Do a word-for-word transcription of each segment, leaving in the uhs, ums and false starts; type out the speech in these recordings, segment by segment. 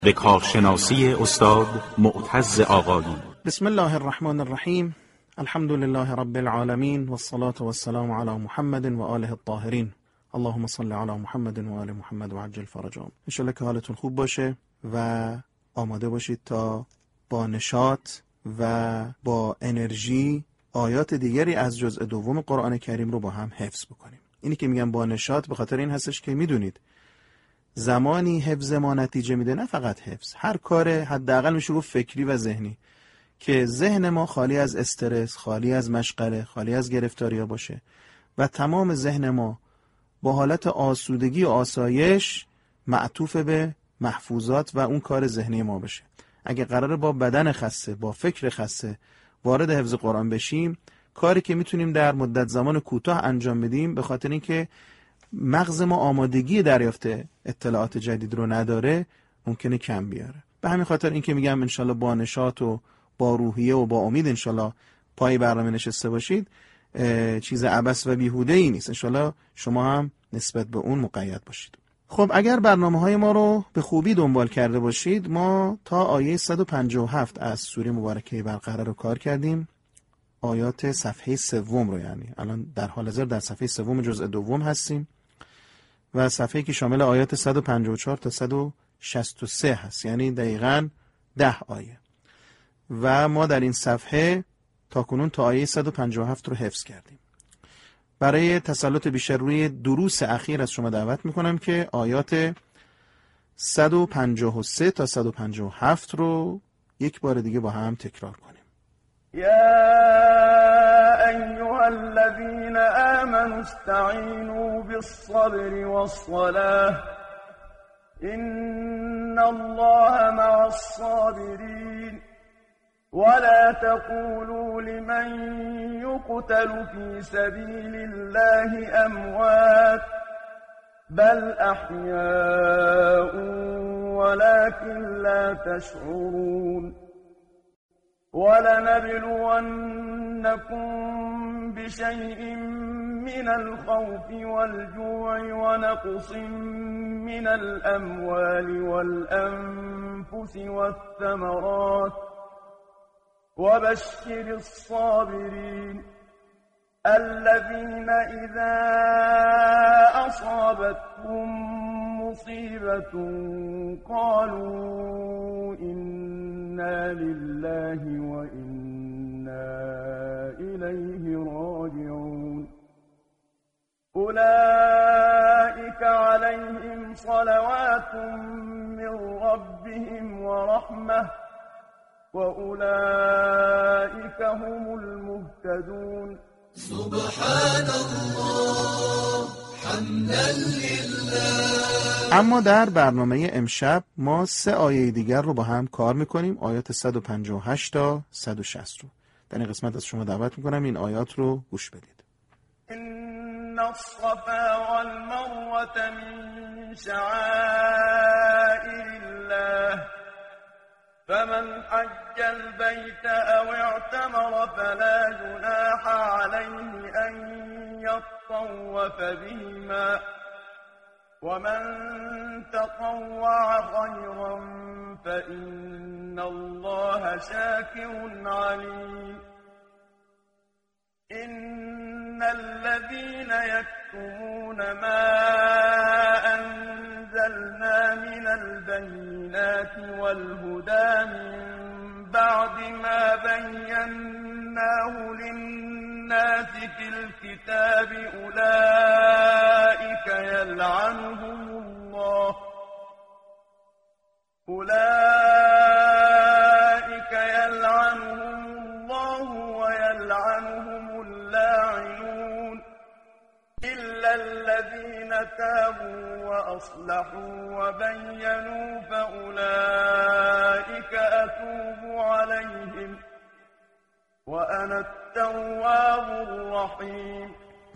به کارشناسی استاد معتز آقایی. بسم الله الرحمن الرحیم. الحمد لله رب العالمین والصلاة والسلام علی محمد و آله الطاهرین. اللهم صل علی محمد و آل محمد و عجل فرجهم. انشالله که حالتون خوب باشه و آماده باشید تا با نشاط و با انرژی آیات دیگری از جزء دوم قرآن کریم رو با هم حفظ بکنیم. اینی که میگم با نشاط به خاطر این هستش که میدونید زمانی حفظ ما نتیجه میده، نه فقط حفظ، هر کار حداقل میشه گفت فکری و ذهنی، که ذهن ما خالی از استرس، خالی از مشغله، خالی از گرفتاری‌ها باشه و تمام ذهن ما با حالت آسودگی و آسایش معطوف به محفوظات و اون کار ذهنی ما بشه. اگه قراره با بدن خسته، با فکر خسته وارد حفظ قرآن بشیم، کاری که میتونیم در مدت زمان کوتاه انجام بدیم، به خاطر اینکه مغز ما آمادگی دریافت اطلاعات جدید رو نداره، ممکنه کم بیاره. به همین خاطر این که میگم انشالله با نشاط و با روحیه و با امید انشالله پای برنامه نشسته باشید، چیز عبث و بیهوده ای نیست. انشالله شما هم نسبت به اون مقید باشید. خب اگر برنامه های ما رو به خوبی دنبال کرده باشید، ما تا آیه صد و پنجاه و هفت از سوره مبارکه بقره رو کار کردیم. آیات صفحه سوم رو، یعنی الان در حال حاضر در صفحه سوم جزء دوم هستیم و صفحه‌ای که شامل آیات صد و پنجاه و چهار تا صد و شصت و سه هست، یعنی دقیقاً ده آیه. و ما در این صفحه تا کنون تا آیه صد و پنجاه و هفت رو حفظ کردیم. برای تسلط بیشتر روی دروس اخیر از شما دعوت میکنم که آیات صد و پنجاه و سه تا صد و پنجاه و هفت رو یک بار دیگه با هم تکرار کنیم. یا ایها الذین آمنوا استعینوا بالصبر والصلاة ان الله مع الصابرین ولا تقولوا لمن يقتل في سبيل الله أموات بل أحياء ولكن لا تشعرون ولنبلونكم بشيء من الخوف والجوع ونقص من الأموال والأنفس والثمرات وبشر الصابرين الذين إذا أصابتهم مصيبة قالوا إنا لله وإنا إليه راجعون أولئك عليهم صلوات من ربهم ورحمة وأولئك هم المهتدون. سبحان الله حمدا لله. اما در برنامه امشب ما سه آیه دیگر رو با هم کار میکنیم، آیات صد و پنجاه و هشت تا صد و شصت رو. در این قسمت از شما دعوت میکنم این آیات رو گوش بدید. ان الصفا والمروة من شعائر الله فمن حج البيت أو اعتمر فلا جناح عليه أن يطوف بهما ومن تطوع خيرا فإن الله شاكر عليم. إن الذين يكتمون ما أنزلنا من البينات والهدى من بعد ما بيناه للناس في الكتاب أولئك يلعنهم الله أولئك يلعنهم الله ويلعنهم اللاعنون إلا الذين تابوا وأصلحوا وبينوا فأولئك أتوب عليهم وأنا التواب الرحيم.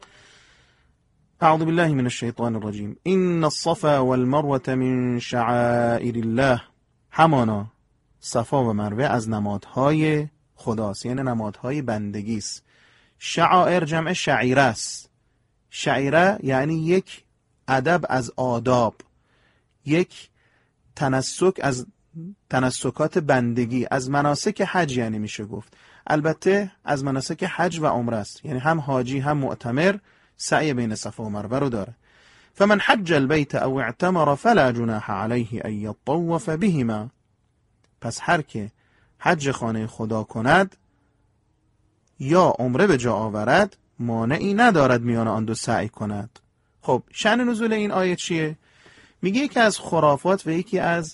اعوذ بالله من الشیطان الرجیم. این الصفا والمروة من شعائر الله. همانا صفا و مروه از نمادهای خداست، یعنی نمادهای بندگی است. شعائر جمع شعیره است. شعیره یعنی یک ادب از آداب، یک تنسک از تنسکات بندگی، از مناسک حج یعنی میشه گفت. البته از مناسک حج و عمره است، یعنی هم حاجی هم معتمر سعی بین صفا و مروه رو داره. فمن حج البيت او اعتمر فلا جناح عليه ان يطوف بهما. پس هر که حج خانه خدا کند یا عمره به جا آورد مانعی ندارد میان آن دو سعی کند. خب شأن نزول این آیه چیه؟ میگه یکی از خرافات و یکی از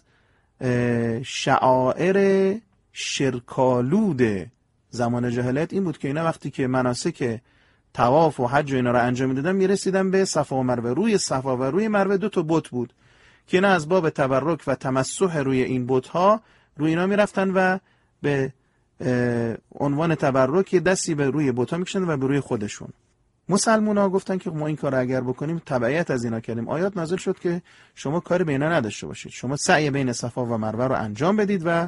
شعائر شرکالود زمان جاهلیت این بود که اینا وقتی که مناسک طواف و حج و اینا رو انجام میدادن میرسیدن به صفا و مروه. روی صفا و روی مروه دو تا بت بود که اینا از باب تبرک و تمسح روی این بت‌ها روی اینا میرفتن و به عنوان تبرک دستی به روی بت‌ها میکشن و به روی خودشون. مسلمان‌ها گفتن که ما این کار اگر بکنیم تبعیت از اینا کردیم. آیات نازل شد که شما کاری به اینا نداشته باشید، شما سعی بین صفا و مروه رو انجام بدید و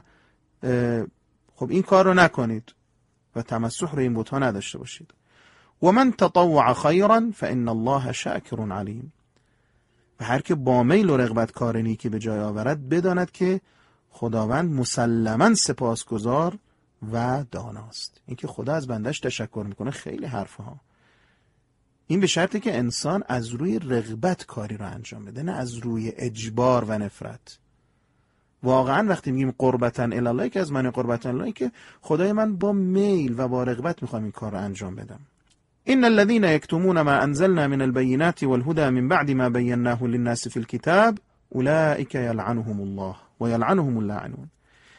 خب این کار رو نکنید و تمسح روی این بت‌ها نداشته باشید. و من تطوع خیرا فان الله شاکر علیم. و هر که با میل و رغبت کار نیکی به جای آورد بداند که خداوند مسلماً سپاسگزار و داناست. این که خدا از بندش تشکر میکنه خیلی حرفه ها. این به شرطی که انسان از روی رغبت کاری رو انجام بده، نه از روی اجبار و نفرت. واقعا وقتی میگیم قربتاً الی الله که از معنی قربتاً الی الله که خدای من با میل و با رغبت میخوام این کار رو انجام بدم. ان الذين يكتمون ما انزلنا من البينات والهدى من بعد ما بيناه للناس في الكتاب اولئك يلعنهم الله ويلعنهم اللاعنون.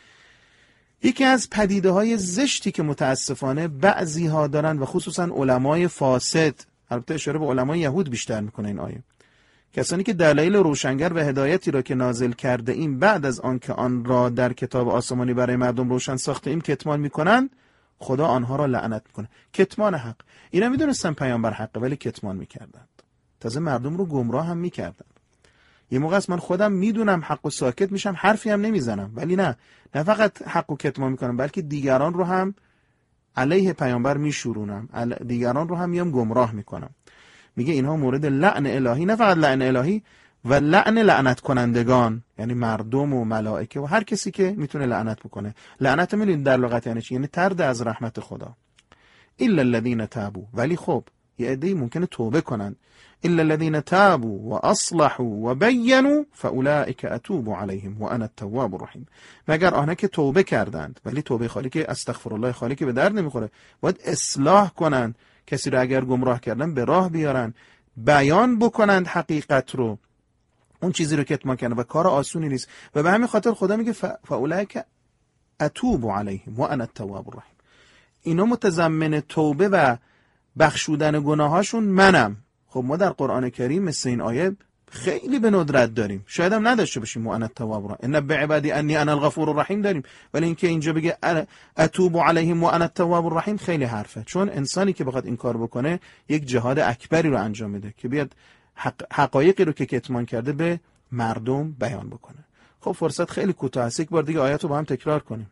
یکی از پدیده های زشتی که متاسفانه بعضی ها دارن و خصوصا علمای فاسد، البته اشاره به علمای یهود بیشتر میکنه این آیه، کسانی که دلایل روشنگر و هدایتی را که نازل کرده ایم بعد از آن که آن را در کتاب آسمانی برای مردم روشن ساخته ایم کتمان میکنن، خدا آنها را لعنت میکنه. کتمان حق. اینا میدونستن پیامبر حقه ولی کتمان میکردند. تازه مردم رو گمراه هم میکردند. یه موقع است من خودم میدونم حق و ساکت میشم، حرفی هم نمیزنم، ولی نه نه فقط حق و کتمان میکنم بلکه دیگران رو هم علیه پیامبر میشورونم، دیگران رو هم میام گمراه میکنم. میگه اینها مورد لعن الهی، نه فقط لعن الهی و لعن لعنت کنندگان، یعنی مردم و ملائکه و هر کسی که میتونه لعنت بکنه. لعنت میدونید در لغت یعنی چی؟ یعنی طرد از رحمت خدا. الا الذين تابوا. ولی خب یه عده‌ای ممکنه توبه کنن. الا الذين تابوا واصلحوا وبينوا فاولئك اتوب عليهم وانا التواب الرحيم. مگر آنها که توبه کردند، ولی توبه خالی که استغفر الله خالی که به درد نمیخوره، باید اصلاح کنن، کسی رو اگر گمراه کردن به راه بیارن، بیان بکنند حقیقت رو، اون چیزی رو که کتمان کردن و کار آسونی نیست. و به همین خاطر خدا میگه فاولئک اتوب علیهم وانا التواب الرحیم. اینا متضمن توبه و بخشودن گناهاشون منم. خب ما در قرآن کریم مثل این آیه خیلی به ندرت داریم، شاید هم نداشته باشیم وانا التواب الرحیم، ان بعبادی انی انا الغفور الرحیم داریم، ولی اینکه اینجا بگه اتوب علیهم وانا التواب الرحیم خیلی حرفه. چون انسانی که بخواد این کار بکنه یک جهاد اکبری رو انجام میده که بیاد حق... حقایقی رو که کتمان کرده به مردم بیان بکنه. خب فرصت خیلی کوتاه است، یک بار دیگه آیات رو با هم تکرار کنیم.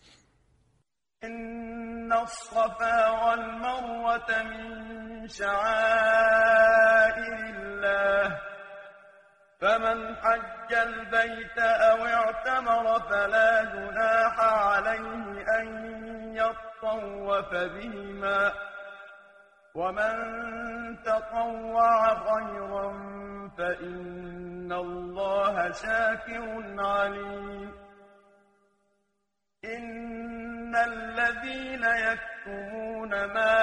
ان الصفا والمروة من شعائر الله فمن حج البيت او اعتمر فلا جناح عليه ان يطوف بهما ومن تطوع خيرا فإن الله شاكر عليم. إن الذين يكتمون ما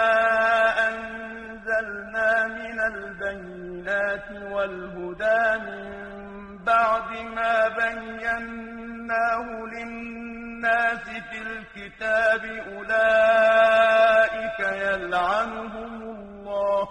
أنزلنا من البينات والهدى من بعد ما بيناه للناس في الكتاب أولئك يلعنهم الله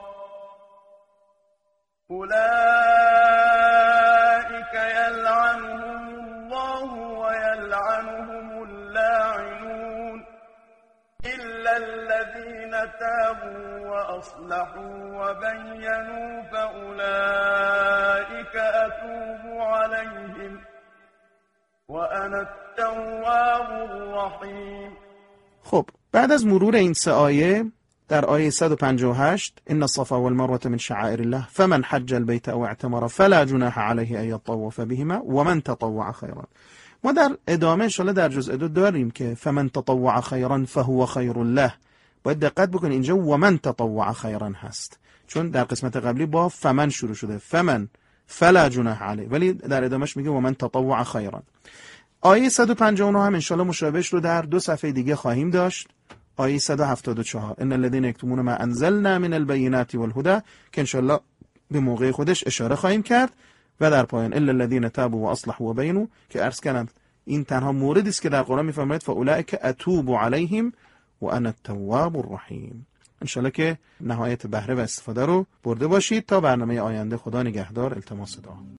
أولئك يلعنهم الله ويلعنهم اللاعنون إلا الذين تابوا وأصلحوا وبينوا فأولئك أتوب عليهم وأنا التواب الرحیم. خب بعد از مرور این سه آیه در آیه صد و پنجاه و هشت ان الصفا والمروه من شعائر الله فمن حج البيت او اعتمر فلا جناح عليه ان يطوف بهما ومن تطوع خيرا. ما در ادامه ان شاء الله در جزء دو داریم که فمن تطوع خيرا فهو خير له. باید دقت بکنید اینجا ومن تطوع خيرا هست، چون در قسمت قبلی با فمن شروع شده، فمن فلا جناح علیه، ولی در ادامهش میگه ومن تطوع خیرا. آیه صد و پنجاه و نه هم انشالله مشابهش رو در دو صفحه دیگه خواهیم داشت. آیه صد و هفتاد و چهار ان الذين يكتمون ما انزلنا من البينات والهدى که انشالله به موقع خودش اشاره خواهیم کرد. و در پایان الا الذين تابوا واصلحوا وبينوا که عرض کردم این تنها موردی است که در قرآن میفرماید فاولئک اتوب علیهم وانا التواب الرحیم. انشالله که نهایت بهره و استفاده رو برده باشید. تا برنامه آینده، خدا نگهدار. التماس دعا.